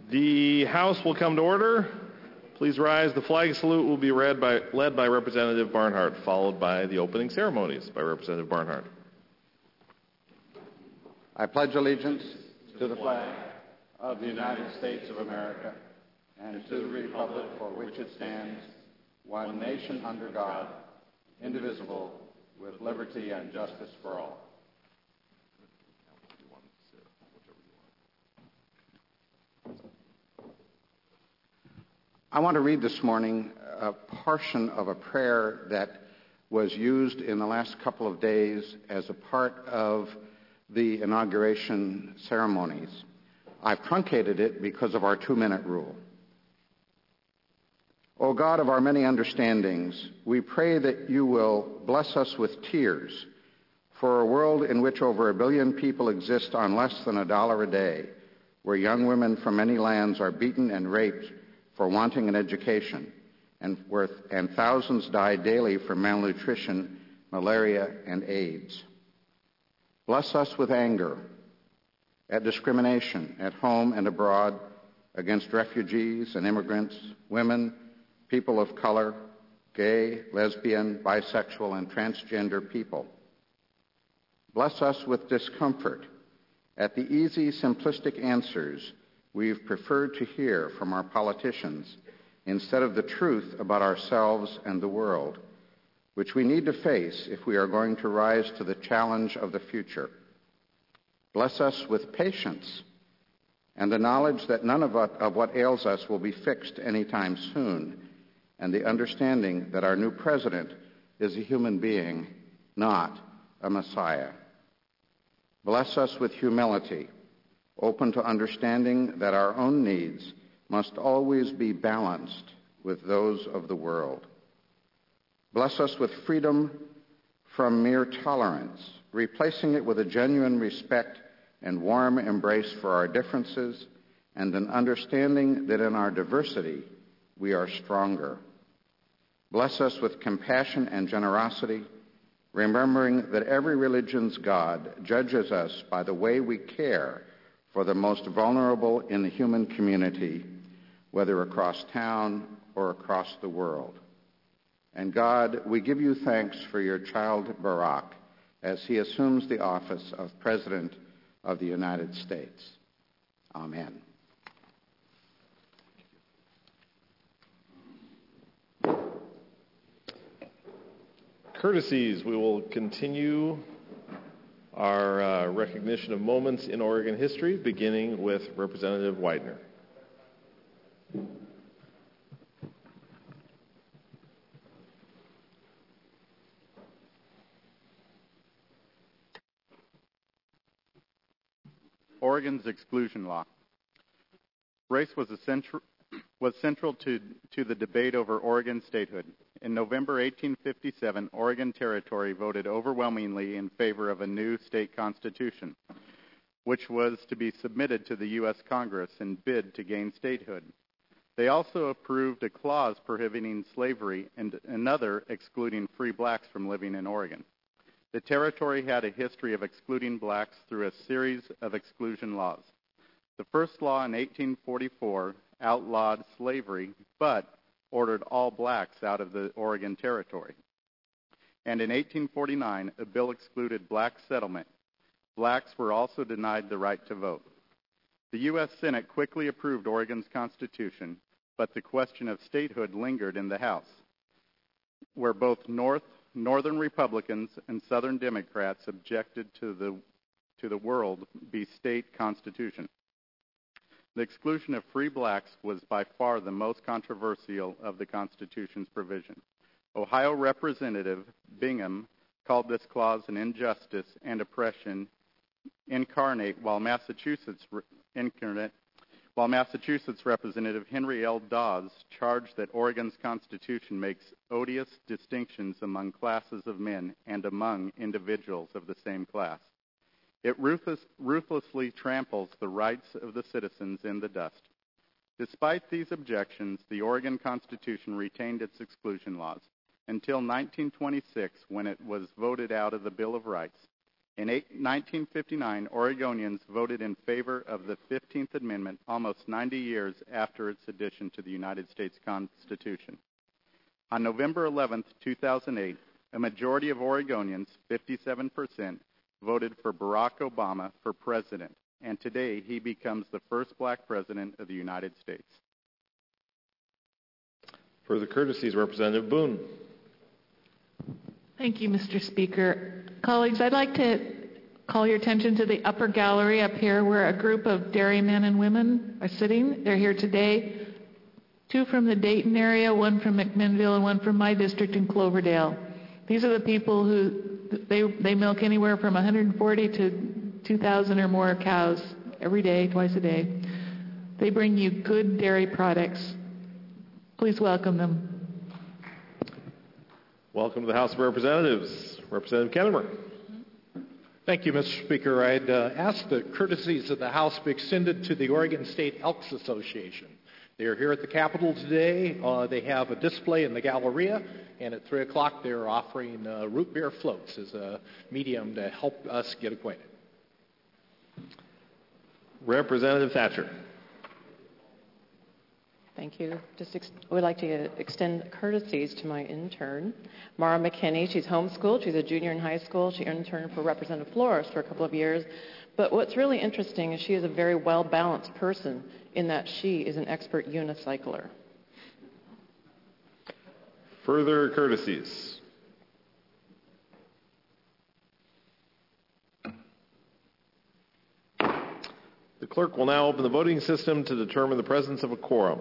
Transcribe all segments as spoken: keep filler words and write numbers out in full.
The House will come to order. Please rise. The flag salute will be read by, led by Representative Barnhart, followed by the opening ceremonies by Representative Barnhart. I pledge allegiance to the flag of the United States of America and to the republic for which it stands, one nation under God, indivisible, with liberty and justice for all. I want to read this morning a portion of a prayer that was used in the last couple of days as a part of the inauguration ceremonies. I've truncated it because of our two-minute rule. O God of our many understandings, we pray that you will bless us with tears for a world in which over a billion people exist on less than a dollar a day, where young women from many lands are beaten and raped for wanting an education, and, where, and thousands die daily from malnutrition, malaria, and AIDS. Bless us with anger at discrimination at home and abroad against refugees and immigrants, women, people of color, gay, lesbian, bisexual, and transgender people. Bless us with discomfort at the easy, simplistic answers we've preferred to hear from our politicians instead of the truth about ourselves and the world, which we need to face if we are going to rise to the challenge of the future. Bless us with patience and the knowledge that none of, of what ails us will be fixed anytime soon, and the understanding that our new president is a human being, not a Messiah. Bless us with humility, open to understanding that our own needs must always be balanced with those of the world. Bless us with freedom from mere tolerance, replacing it with a genuine respect and warm embrace for our differences, and an understanding that in our diversity we are stronger. Bless us with compassion and generosity, remembering that every religion's God judges us by the way we care for the most vulnerable in the human community, whether across town or across the world. And God, we give you thanks for your child Barack as he assumes the office of President of the United States. Amen. Courtesies. We will continue our uh, recognition of moments in Oregon history, beginning with Representative Widener. Oregon's exclusion law. Race was, central, was central to, to the debate over Oregon statehood. In November eighteen fifty-seven, Oregon Territory voted overwhelmingly in favor of a new state constitution, which was to be submitted to the U S Congress in bid to gain statehood. They also approved a clause prohibiting slavery and another excluding free blacks from living in Oregon. The territory had a history of excluding blacks through a series of exclusion laws. The first law in eighteen forty-four outlawed slavery, but ordered all blacks out of the Oregon Territory. And in eighteen forty-nine, a bill excluded black settlement. Blacks were also denied the right to vote. The U S Senate quickly approved Oregon's Constitution, but the question of statehood lingered in the House, where both North, Northern Republicans and Southern Democrats objected to the, to the world be state constitution. The exclusion of free blacks was by far the most controversial of the Constitution's provision. Ohio Representative Bingham called this clause an injustice and oppression incarnate, while Massachusetts incarnate, while Massachusetts Representative Henry L. Dawes charged that Oregon's Constitution makes odious distinctions among classes of men and among individuals of the same class. It ruthless, ruthlessly tramples the rights of the citizens in the dust. Despite these objections, the Oregon Constitution retained its exclusion laws until nineteen twenty-six, when it was voted out of the Bill of Rights. In nineteen fifty-nine, Oregonians voted in favor of the fifteenth Amendment almost ninety years after its addition to the United States Constitution. On November eleventh, two thousand eight, a majority of Oregonians, fifty-seven percent, voted for Barack Obama for president, and today he becomes the first black president of the United States. Further courtesies, Representative Boone. Thank you, Mister Speaker. Colleagues, I'd like to call your attention to the upper gallery up here where a group of dairymen and women are sitting. They're here today, two from the Dayton area, one from McMinnville, and one from my district in Cloverdale. These are the people who, they, they milk anywhere from one hundred forty to two thousand or more cows every day, twice a day. They bring you good dairy products. Please welcome them. Welcome to the House of Representatives. Representative Kennemer. Thank you, Mister Speaker. I'd uh, ask the courtesies of the House be extended to the Oregon State Elks Association. They are here at the Capitol today. Uh, they have a display in the Galleria, and at three o'clock they're offering uh, root beer floats as a medium to help us get acquainted. Representative Thatcher. Thank you. Just ex- I would like to extend courtesies to my intern, Mara McKinney. She's homeschooled. She's a junior in high school. She interned for Representative Flores for a couple of years. But what's really interesting is she is a very well-balanced person in that she is an expert unicycler. Further courtesies. The clerk will now open the voting system to determine the presence of a quorum.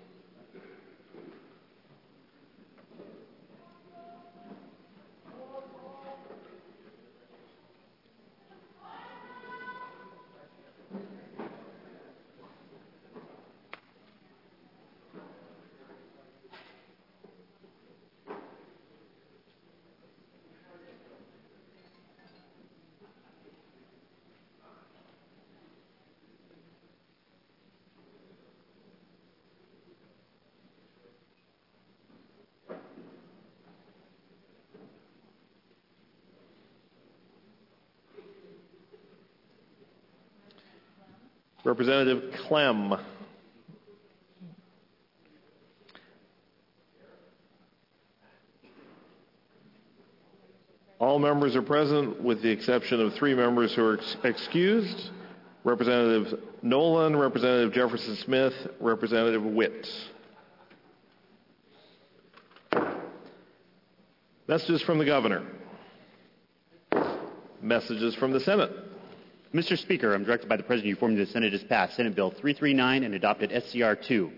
Representative Clem. All members are present with the exception of three members who are ex- excused. Representative Nolan, Representative Jefferson Smith, Representative Witt. Messages from the Governor. Messages from the Senate. Mister Speaker, I'm directed by the President to inform you the Senate has passed Senate Bill three thirty-nine and adopted S C R two.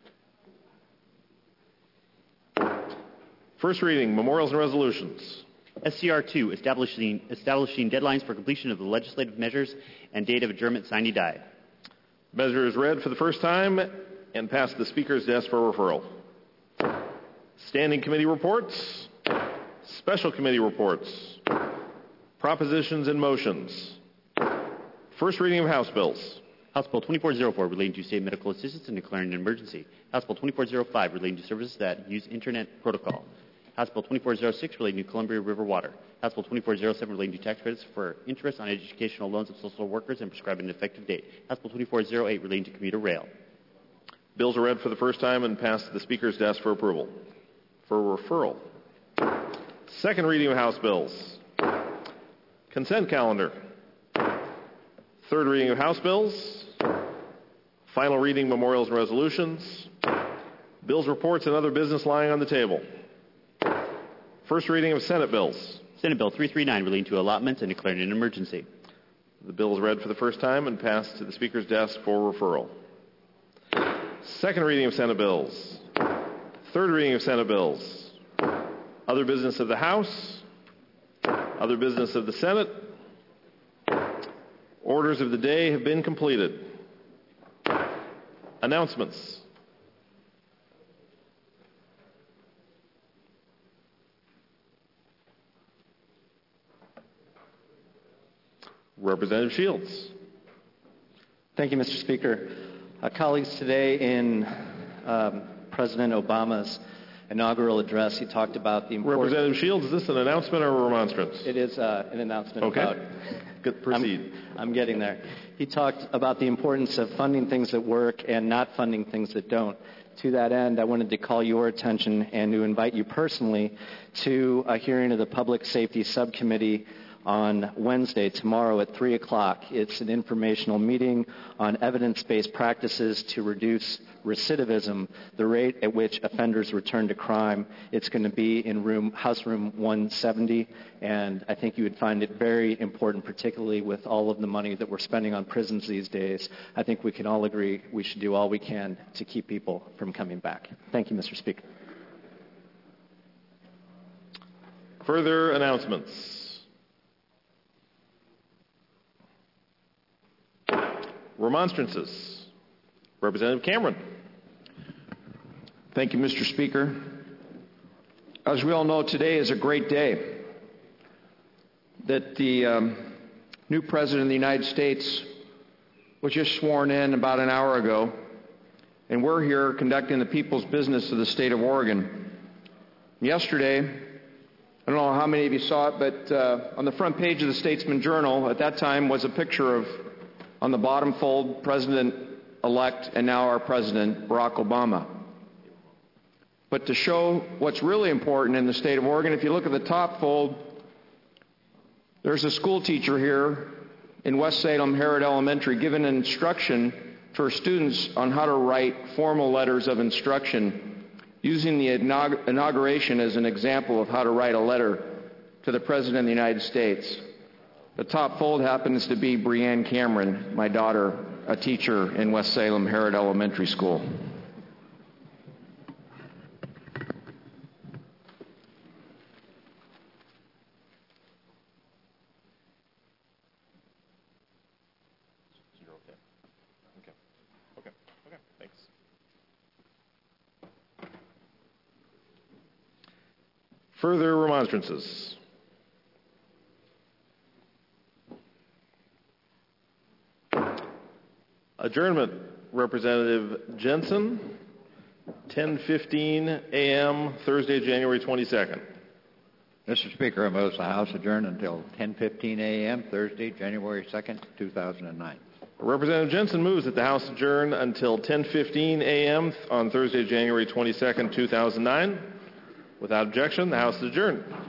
First reading, memorials and resolutions. S C R two, establishing, establishing deadlines for completion of the legislative measures and date of adjournment sine die. Measure is read for the first time and passed the Speaker's desk for referral. Standing committee reports, special committee reports, propositions and motions. First reading of House bills. House Bill twenty-four oh four relating to state medical assistance and declaring an emergency. House Bill twenty-four oh five relating to services that use Internet protocol. House Bill twenty-four oh six relating to Columbia River water. House Bill twenty-four oh seven relating to tax credits for interest on educational loans of social workers and prescribing an effective date. House Bill twenty-four oh eight relating to commuter rail. Bills are read for the first time and passed to the Speaker's desk for approval. For referral. Second reading of House bills. Consent calendar. Third reading of House bills. Final reading memorials and resolutions. Bills, reports, and other business lying on the table. First reading of Senate bills. Senate Bill three thirty-nine relating to allotments and declaring an emergency. The bill is read for the first time and passed to the Speaker's desk for referral. Second reading of Senate bills. Third reading of Senate bills. Other business of the House. Other business of the Senate. Orders of the day have been completed. Announcements. Representative Shields. Thank you, Mister Speaker. Uh, colleagues, today in um, President Obama's inaugural address, he talked about the important... Representative Shields, is this an announcement or a remonstrance? It is uh, an announcement okay. about... Good, proceed. I'm, I'm getting there. He talked about the importance of funding things that work and not funding things that don't. To that end, I wanted to call your attention and to invite you personally to a hearing of the Public Safety Subcommittee on Wednesday, tomorrow at three o'clock. It's an informational meeting on evidence-based practices to reduce recidivism, the rate at which offenders return to crime. It's going to be in room, House Room one seventy, and I think you would find it very important, particularly with all of the money that we're spending on prisons these days. I think we can all agree we should do all we can to keep people from coming back. Thank you, Mister Speaker. Further announcements. Remonstrances. Representative Cameron. Thank you, Mister Speaker. As we all know, today is a great day that the um, new President of the United States was just sworn in about an hour ago, and we're here conducting the people's business of the state of Oregon. Yesterday, I don't know how many of you saw it, but uh, on the front page of the Statesman Journal at that time was a picture of, on the bottom fold, President-elect and now our President, Barack Obama. But to show what's really important in the state of Oregon, if you look at the top fold, there's a school teacher here in West Salem Herod Elementary giving instruction to her students on how to write formal letters of instruction, using the inaug- inauguration as an example of how to write a letter to the President of the United States. The top fold happens to be Breanne Cameron, my daughter, a teacher in West Salem Herod Elementary School. Further remonstrances. Adjournment. Representative Jensen, ten fifteen a m Thursday, January twenty-second. Mister Speaker, I move the House adjourn until ten fifteen a m Thursday, January second, two thousand nine. Representative Jensen moves that the House adjourn until ten fifteen a m on Thursday, January twenty-second, two thousand nine. Without objection, the House is adjourned.